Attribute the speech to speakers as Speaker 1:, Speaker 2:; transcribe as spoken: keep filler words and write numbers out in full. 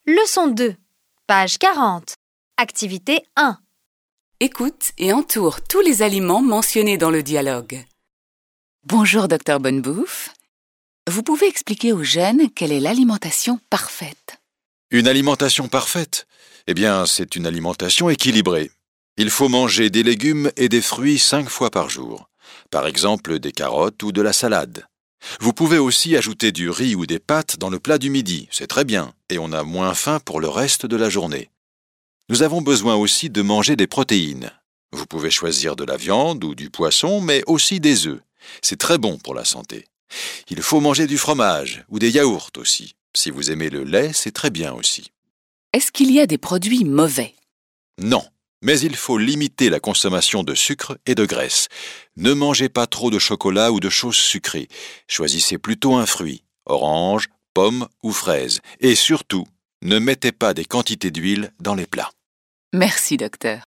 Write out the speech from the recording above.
Speaker 1: Leçon deux, page quarante. Activité un.
Speaker 2: Écoute et entoure tous les aliments mentionnés dans le dialogue.
Speaker 3: Bonjour, docteur Bonnebouffe. Vous pouvez expliquer aux jeunes quelle est l'alimentation parfaite?
Speaker 4: Une alimentation parfaite? Eh bien, c'est une alimentation équilibrée. Il faut manger des légumes et des fruits cinq fois par jour. Par exemple, des carottes ou de la salade. Vous pouvez aussi ajouter du riz ou des pâtes dans le plat du midi, c'est très bien, et on a moins faim pour le reste de la journée. Nous avons besoin aussi de manger des protéines. Vous pouvez choisir de la viande ou du poisson, mais aussi des œufs. C'est très bon pour la santé. Il faut manger du fromage ou des yaourts aussi. Si vous aimez le lait, c'est très bien aussi.
Speaker 3: Est-ce qu'il y a des produits mauvais?
Speaker 4: Non, mais il faut limiter la consommation de sucre et de graisse. Ne mangez pas trop de chocolat ou de choses sucrées. Choisissez plutôt un fruit, orange, pomme ou fraise. Et surtout, ne mettez pas des quantités d'huile dans les plats.
Speaker 3: Merci, docteur.